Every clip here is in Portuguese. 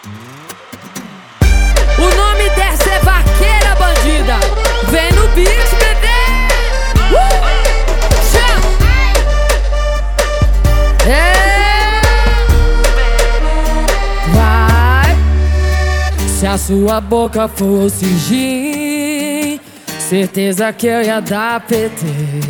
O nome dessa é Vaqueira Bandida. Vem no beat, bebê. Chama. Vai. Se a sua boca fosse gin, certeza que eu ia dar PT.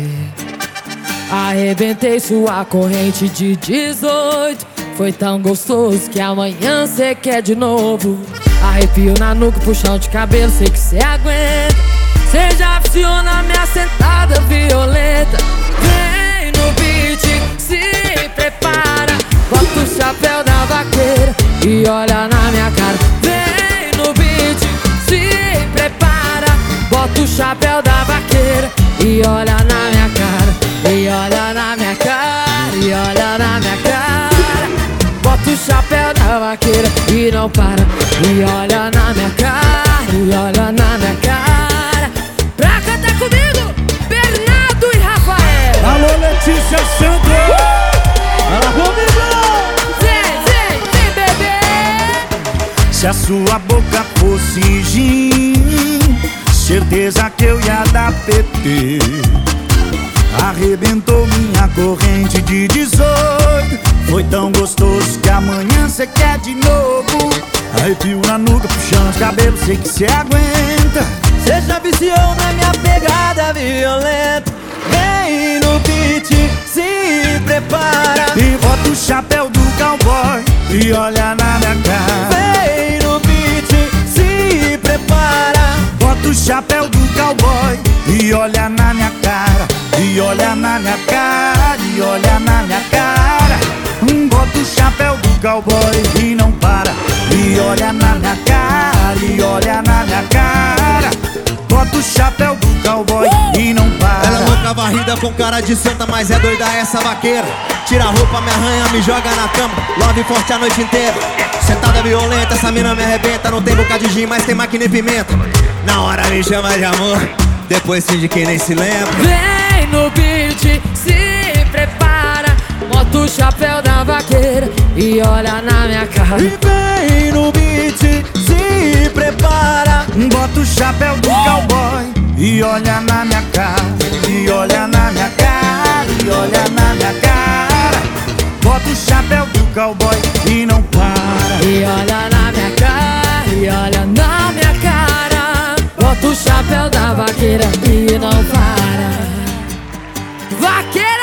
Arrebentei sua corrente de 18. Foi tão gostoso que amanhã cê quer de novo. Arrepio na nuca, puxão de cabelo, sei que cê aguenta. Cê já viciou na minha sentada violenta. Vem no beat, se prepara. Bota o chapéu da vaqueira e olha na minha cara. Vem no beat, se prepara. Bota o chapéu da vaqueira e olha na minha cara. E olha na minha cara, e olha na minha cara. Bota o chapéu da vaqueira e não para. E olha na minha cara, e olha na minha cara. Pra cantar comigo, Bernardo e Rafael. Alô, Letícia Santos. Ela comigo. Vem, bebê. Se a sua boca fosse gin, certeza que eu ia dar PT. Arrebentou minha corrente de 18. Foi tão gostoso que amanhã cê quer de novo. Arrepio na nuca, puxando os cabelos, sei que cê aguenta. Cê já viciou na minha pegada violenta. Vem no beat, se prepara. E bota o chapéu do cowboy e olha na minha cara. Vem no beat, se prepara. Bota o chapéu do cowboy e olha na minha cara. E olha na minha cara, e olha na minha cara. Bota o chapéu do cowboy e não para. E olha na minha cara, e olha na minha cara. Bota o chapéu do cowboy e não para. Ela é louca varrida com cara de santa, mas é doida essa vaqueira. Tira a roupa, me arranha, me joga na cama. Love forte a noite inteira. Sentada violenta, essa mina me arrebenta. Não tem boca de gin, mas tem máquina e pimenta. Na hora me chama de amor, depois finge que nem se lembra. Vem no beat, se prepara. Bota o chapéu da vaqueira e olha na minha cara. E vem no beat, se prepara. Bota o chapéu do cowboy e olha na minha cara. E olha na minha cara, e olha na minha cara. Bota o chapéu do cowboy e não para. E olha na minha cara, e olha na minha cara. Bota o chapéu da vaqueira e não para. Vaqueira!